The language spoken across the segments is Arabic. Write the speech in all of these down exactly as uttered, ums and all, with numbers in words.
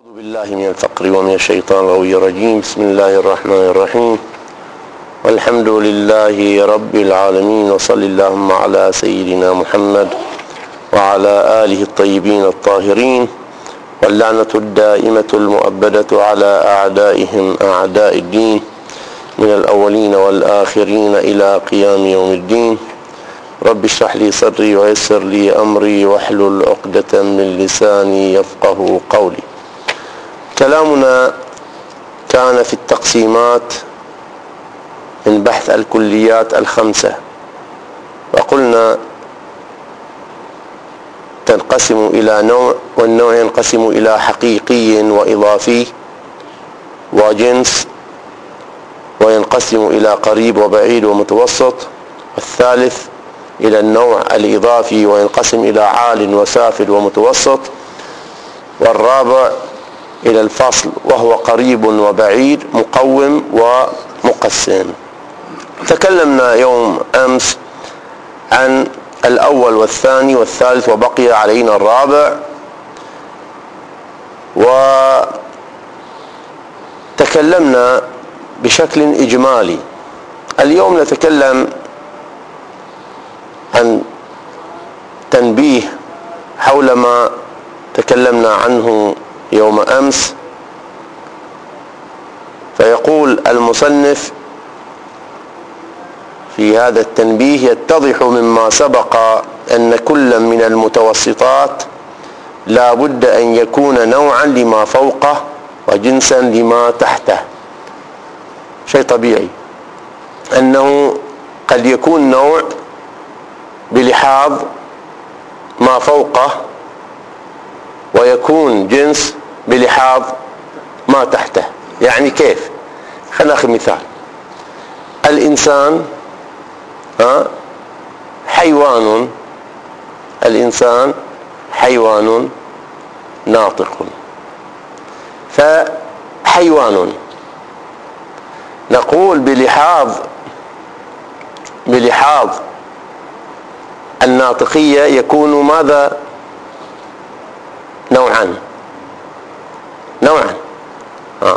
أعوذ بالله من الفقر ومن الشيطان الغوي الرجيم. بسم الله الرحمن الرحيم، والحمد لله رب العالمين، وصل اللهم على سيدنا محمد وعلى آله الطيبين الطاهرين، واللعنة الدائمة المؤبدة على أعدائهم أعداء الدين من الأولين والآخرين إلى قيام يوم الدين. رب اشرح لي صدري ويسر لي أمري واحلل عقدة من لساني يفقه قولي. كلامنا كان في التقسيمات من بحث الكليات الخمسة، وقلنا تنقسم إلى نوع، والنوع ينقسم إلى حقيقي وإضافي وجنس، وينقسم إلى قريب وبعيد ومتوسط، والثالث إلى النوع الإضافي وينقسم إلى عال وسافل ومتوسط، والرابع إلى الفصل وهو قريب وبعيد مقوم ومقسم. تكلمنا يوم أمس عن الأول والثاني والثالث، وبقي علينا الرابع، وتكلمنا بشكل إجمالي. اليوم نتكلم عن تنبيه حول ما تكلمنا عنه يوم أمس. فيقول المصنف في هذا التنبيه: يتضح مما سبق أن كل من المتوسطات لا بد أن يكون نوعا لما فوقه وجنسا لما تحته. شيء طبيعي أنه قد يكون نوع بلحاظ ما فوقه، ويكون جنس بلحاظ ما تحته. يعني كيف؟ خلينا ناخذ مثال. الإنسان ها حيوان، الإنسان حيوان ناطق. فحيوان نقول بلحاظ بلحاظ الناطقية يكون ماذا؟ نوعا نوعا آه.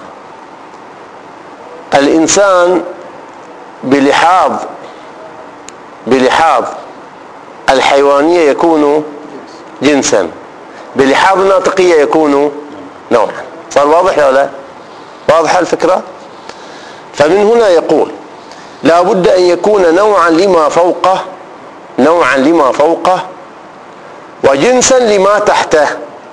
الإنسان بلحاظ بلحاظ الحيوانية يكون جنسا، بلحاظ الناطقية يكون نوعا. صار واضح ولا لا؟ واضحة الفكرة؟ فمن هنا يقول لا بد أن يكون نوعا لما فوقه نوعا لما فوقه وجنسا لما تحته.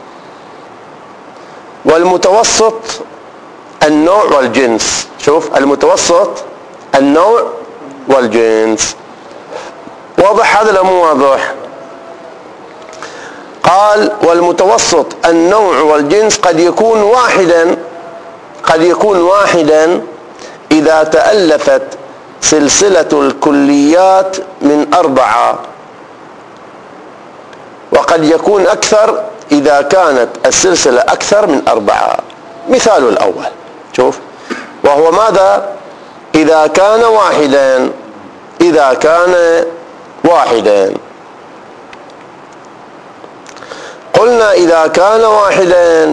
والمتوسط النوع والجنس. شوف، المتوسط النوع والجنس. واضح هذا لو مو واضح؟ قال والمتوسط النوع والجنس قد يكون واحدا قد يكون واحدا إذا تألفت سلسلة الكليات من أربعة، وقد يكون أكثر إذا كانت السلسلة أكثر من أربعة. مثال الأول، شوف، وهو ماذا؟ إذا كان واحدا إذا كان واحدا قلنا إذا كان واحدا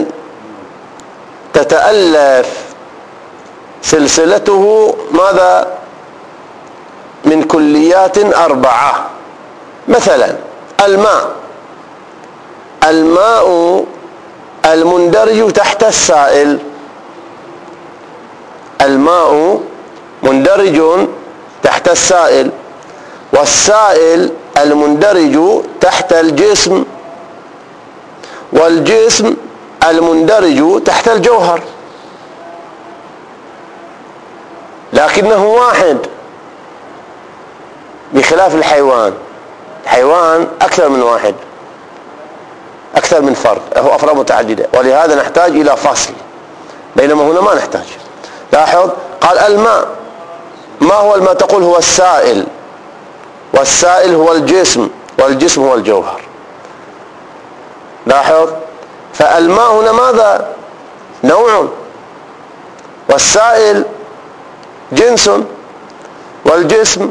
تتألف سلسلته ماذا؟ من كليات أربعة. مثلا الماء الماء المندرج تحت السائل الماء مندرج تحت السائل، والسائل المندرج تحت الجسم، والجسم المندرج تحت الجوهر، لكنه واحد بخلاف الحيوان. الحيوان أكثر من واحد، أكثر من فرد، هو أفراد متعددة، ولهذا نحتاج إلى فصل، بينما هنا ما نحتاج. لاحظ، قال الماء. ما هو الماء؟ تقول هو السائل، والسائل هو الجسم، والجسم هو الجوهر. لاحظ، فالماء هنا ماذا؟ نوع، والسائل جنس، والجسم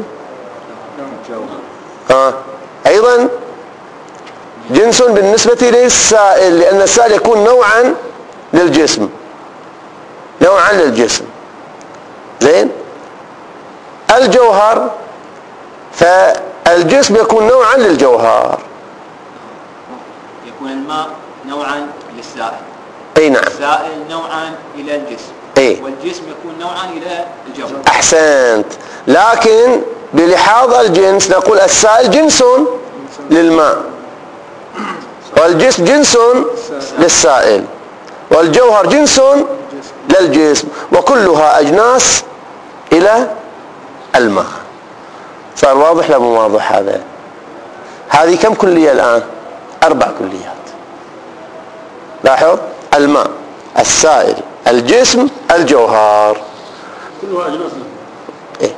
آه. أيضا جنس بالنسبة للسائل، لأن السائل يكون نوعا للجسم، نوعا للجسم. زين. الجوهر، فالجسم يكون نوعا للجوهر. يكون الماء نوعا للسائل. اي نعم. السائل نوعا الى الجسم. اي. والجسم يكون نوعا الى الجوهر. احسنت. لكن بلحاظ الجنس نقول السائل جنس للماء، والجسم جنس للسائل، والجوهر جنس للجسم، وكلها أجناس إلى الماء. صار واضح لا مو واضح هذا؟ هذه كم كلية الآن؟ أربع كليات. لاحظ: الماء، السائل، الجسم، الجوهر. كلها أجناس الماء. إيه؟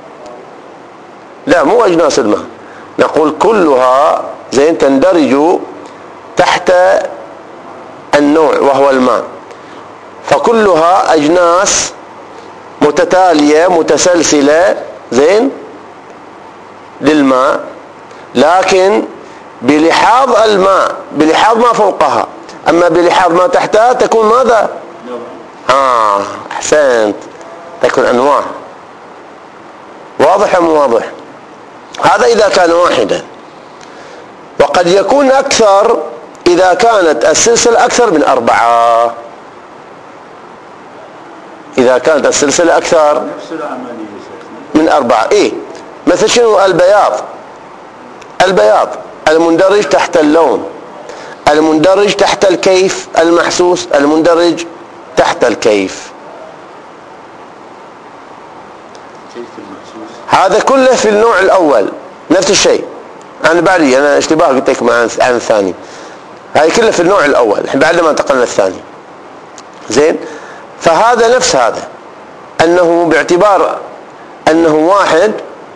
لا، مو أجناس الماء، نقول كلها زين تندرج تحت النوع وهو الماء، فكلها أجناس متتالية متسلسلة زين للماء، لكن بلحاظ الماء بلحاظ ما فوقها، أما بلحاظ ما تحتها تكون ماذا؟ آه أحسنت، تكون أنواع. واضح أم واضح؟ هذا إذا كان واحدا، وقد يكون أكثر إذا كانت السلسلة أكثر من أربعة. إذا كانت السلسلة أكثر من أربعة. إيه؟ مثل شنو؟ البياض. البياض المندرج تحت اللون، المندرج تحت الكيف المحسوس، المندرج تحت الكيف. هذا كله في النوع الأول نفس الشيء. أنا بعدي أنا اشتباه قلت لكم عن عن الثاني. هاي كله في النوع الأول، احنا بعد ما انتقلنا الثاني. زين. فهذا نفس هذا، أنه باعتبار أنه واحد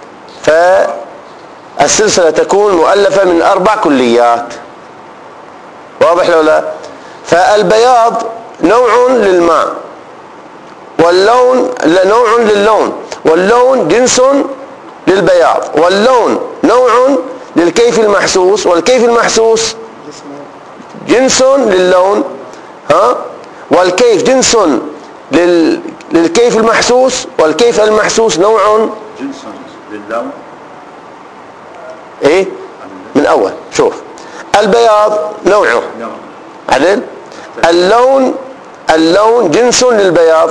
فالسلسلة تكون مؤلفة من أربع كليات. واضح لو لا؟ فالبياض نوع للماء، واللون نوع للون، واللون جنس للبياض، واللون نوع للكيف المحسوس، والكيف المحسوس جنس للون، ها، والكيف جنس لل... للكيف المحسوس، والكيف المحسوس نوع جنس للون. ايه من اول شوف: البياض نوعه عدل، اللون اللون جنس للبياض،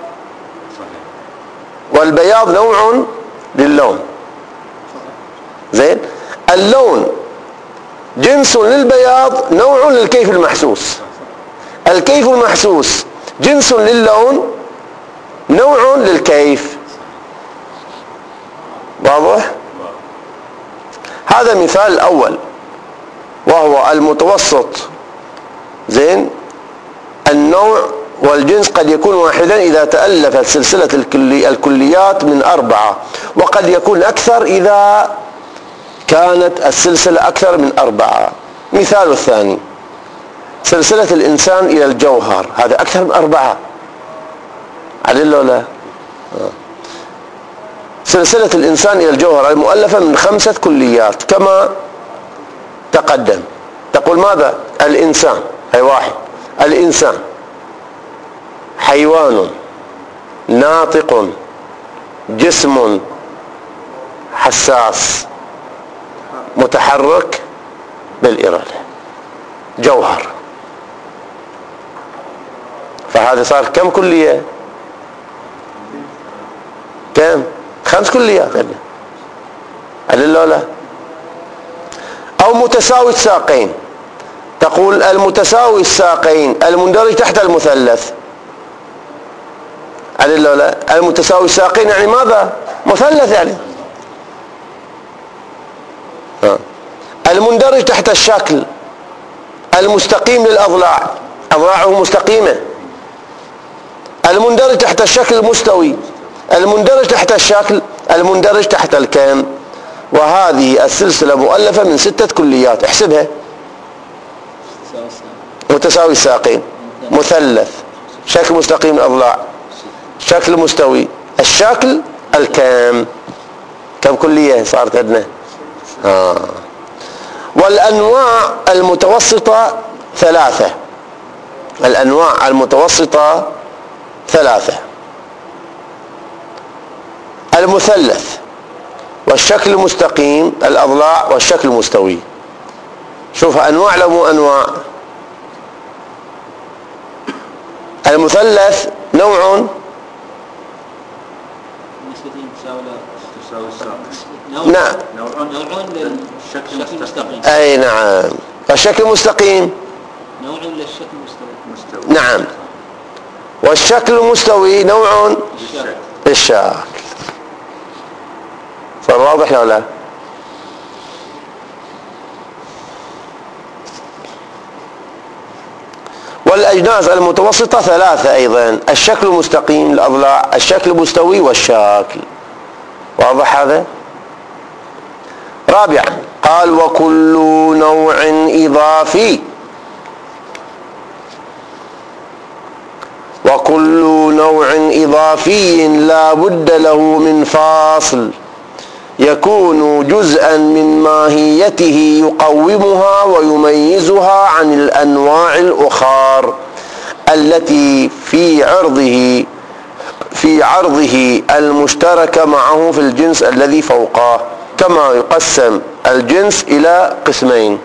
والبياض نوع للون. زين. اللون جنس للبياض، نوع للكيف المحسوس. الكيف المحسوس جنس للون، نوع للكيف. واضح؟ هذا مثال الأول وهو المتوسط. زين. النوع والجنس قد يكون واحدا إذا تألفت سلسلة الكلي الكليات من أربعة، وقد يكون أكثر إذا كانت السلسلة أكثر من أربعة. مثال الثاني: سلسلة الإنسان إلى الجوهر، هذا أكثر من أربعة. عدل ولا؟ سلسلة الإنسان إلى الجوهر المؤلفة من خمسة كليات كما تقدم. تقول ماذا؟ الإنسان، هي واحد. الإنسان حيوان ناطق جسم حساس متحرك بالإرادة، جوهر. فهذا صار كم كلية؟ كم؟ خمس كليات. أدل ولا؟ أو متساوي الساقين. تقول المتساوي الساقين المندرج تحت المثلث. أدل ولا؟ المتساوي الساقين يعني ماذا؟ مثلث يعني. ها. المندرج تحت الشكل المستقيم للأضلاع، أضلاعه مستقيمة. المندرج تحت الشكل المستوي، المندرج تحت الشكل، المندرج تحت الكم. وهذه السلسلة مؤلفة من ستة كليات. احسبها: متساوي الساقين، مثلث، شكل مستقيم الأضلاع، شكل مستوي، الشكل، الكم. كم كلية صارت عندنا؟ آه. والأنواع المتوسطة ثلاثة. الأنواع المتوسطة ثلاثة: المثلث والشكل المستقيم الأضلاع والشكل المستوي. شوف أنواع لو مو أنواع. المثلث نوع تساوي الساق. نعم نوع نوع للشكل المستقيم. أي نعم. والشكل المستقيم نوع للشكل المستقيم. مستوي. نعم. والشكل المستوي نوع الشكل. الشكل. صار واضح ولا لا؟ والأجناس المتوسطة ثلاثة أيضا: الشكل المستقيم الأضلاع، الشكل المستوي، والشكل. واضح هذا؟ رابعا قال: وكل نوع إضافي وكل نوع إضافي لا بد له من فاصل يكون جزءا من ماهيته يقومها ويميزها عن الأنواع الأخرى التي في عرضه في عرضه المشترك معه في الجنس الذي فوقه، كما يقسم الجنس إلى قسمين.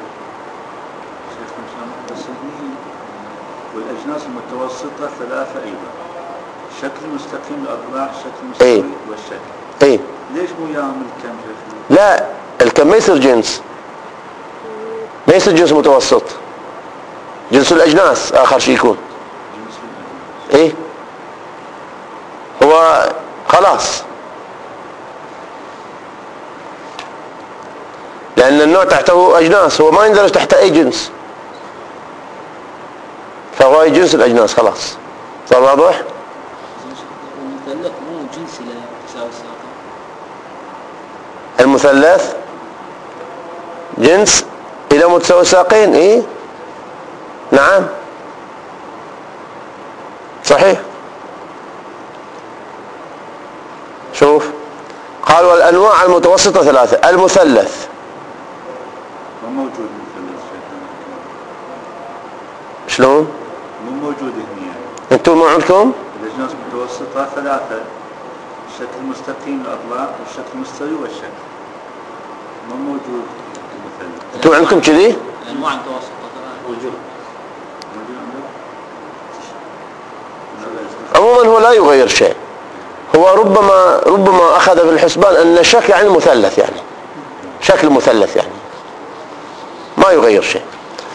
والأجناس المتوسطة ثلاثة أيضا: الشكل المستقيم الأضلاع، الشكل المستوي، إيه؟ والشكل. إيه؟ ليش مو يعمل الكم؟ لا، الكم ما يصير جنس، ما يصير جنس متوسط. جنس الأجناس آخر شيء يكون. جنس الأجناس. إيه؟ هو خلاص، لأن النوع تحته أجناس، هو ما يندرج تحت أي جنس، فهو جنس الأجناس خلاص. صار واضح؟ المثلث مو جنس إلى تساوي الساقين. المثلث جنس إلى متساوي ساقين. إيه؟ نعم صحيح. شوف قال: والأنواع المتوسطة ثلاثة: المثلث. مو موجود المثلث. شلون؟ مو موجود هنا يعني. انتم ما عندكم؟ الأجناس المتوسطة ثلاثة: الشكل المستقيم الأضلاع، والشكل المستوي، والشكل. مو موجود المثلث. انتم عندكم كذي؟ الأنواع المتوسطة موجود. موجود عندك؟ عموما هو لا يغير شيء، هو ربما ربما أخذ في الحسبان أن الشكل يعني مثلث، يعني شكل مثلث يعني ما يغير شيء.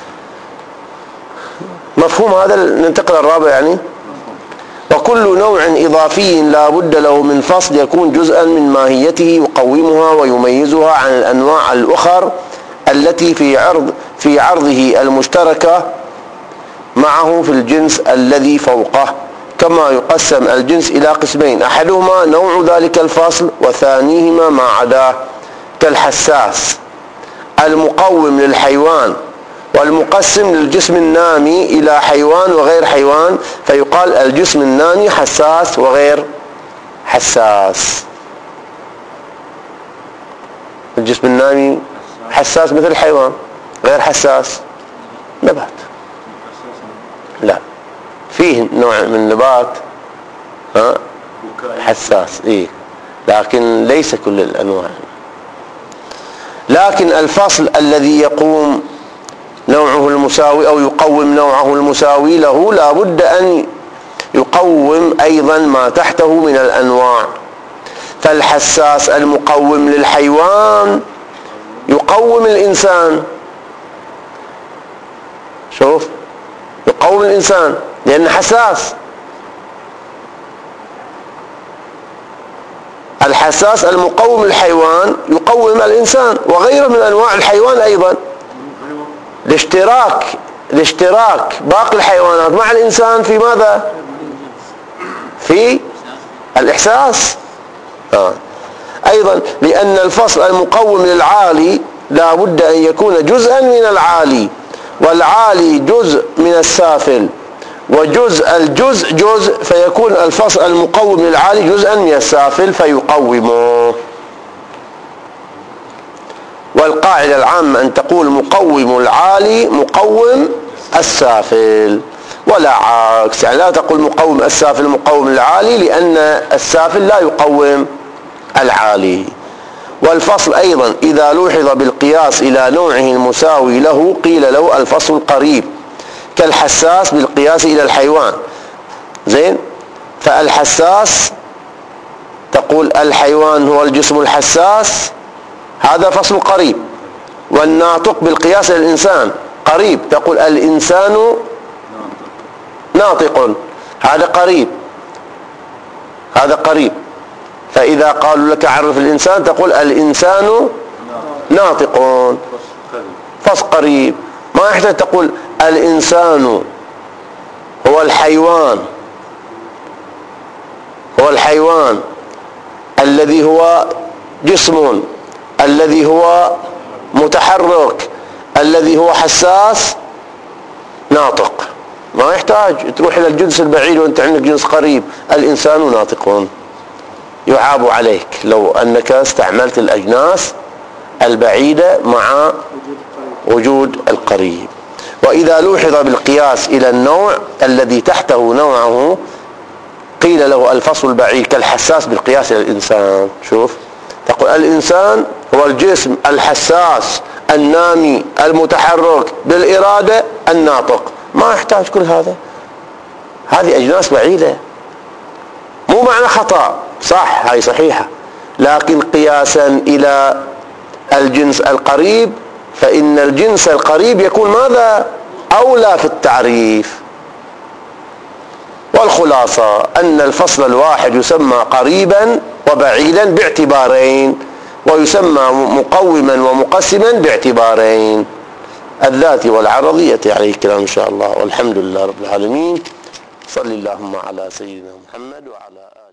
مفهوم هذا؟ ننتقل الرابع يعني: وكل نوع إضافي لا بد له من فصل يكون جزءا من ماهيته يقومها ويميزها عن الأنواع الأخرى التي في عرض في عرضه المشتركة معه في الجنس الذي فوقه، كما يقسم الجنس إلى قسمين: أحدهما نوع ذلك الفصل، وثانيهما ما عداه، كالحساس المقوم للحيوان، والمقسم للجسم النامي إلى حيوان وغير حيوان، فيقال الجسم النامي حساس وغير حساس. الجسم النامي حساس مثل الحيوان، غير حساس نبات. لا، فيه نوع من النبات ها حساس، إيه، لكن ليس كل الأنواع. لكن الفصل الذي يقوم نوعه المساوي أو يقوم نوعه المساوي له لا بد أن يقوم أيضا ما تحته من الأنواع. فالحساس المقوم للحيوان يقوم الإنسان. شوف، يقوم الإنسان لأنه حساس. الحساس المقوم للحيوان يقوم الإنسان وغيره من أنواع الحيوان أيضا. الاشتراك الاشتراك باقي الحيوانات مع الإنسان في ماذا؟ في الإحساس. آه. أيضا لأن الفصل المقوم للعالي لا بد أن يكون جزءا من العالي، والعالي جزء من السافل، وجزء الجزء جزء، فيكون الفصل المقوم للعالي جزءا من السافل فيقومه. والقاعدة العامة أن تقول مقوم العالي مقوم السافل، ولا عكس. يعني لا تقول مقوم السافل مقوم العالي، لأن السافل لا يقوم العالي. والفصل أيضا إذا لوحظ بالقياس إلى نوعه المساوي له قيل له الفصل القريب، كالحساس بالقياس إلى الحيوان. زين، فالحساس تقول الحيوان هو الجسم الحساس، هذا فصل قريب. والناطق بالقياس إلى الإنسان قريب، تقول الإنسان ناطق، هذا قريب، هذا قريب. فإذا قالوا لك عرف الإنسان تقول الإنسان ناطق، فصل قريب. ما يحتاج تقول الإنسان هو الحيوان، هو الحيوان الذي هو جسم، الذي هو متحرك، الذي هو حساس ناطق. ما يحتاج تروح إلى الجنس البعيد وأنت عندك جنس قريب. الإنسان ناطق. يعاب عليك لو أنك استعملت الأجناس البعيدة مع وجود القريب. وإذا لوحظ بالقياس إلى النوع الذي تحته نوعه قيل له الفصل البعيد، كالحساس بالقياس إلى الإنسان. شوف، تقول الإنسان هو الجسم الحساس النامي المتحرك بالإرادة الناطق. ما يحتاج كل هذا، هذه أجناس بعيدة. مو معنى خطأ، صح، هاي صحيحة، لكن قياسا إلى الجنس القريب فإن الجنس القريب يكون ماذا؟ أولى في التعريف. والخلاصة أن الفصل الواحد يسمى قريبا وبعيدا باعتبارين، ويسمى مقوما ومقسما باعتبارين، الذاتي والعرضي. يأتي عليه الكلام إن شاء الله. والحمد لله رب العالمين. صلى اللهم على سيدنا محمد وعلى آله.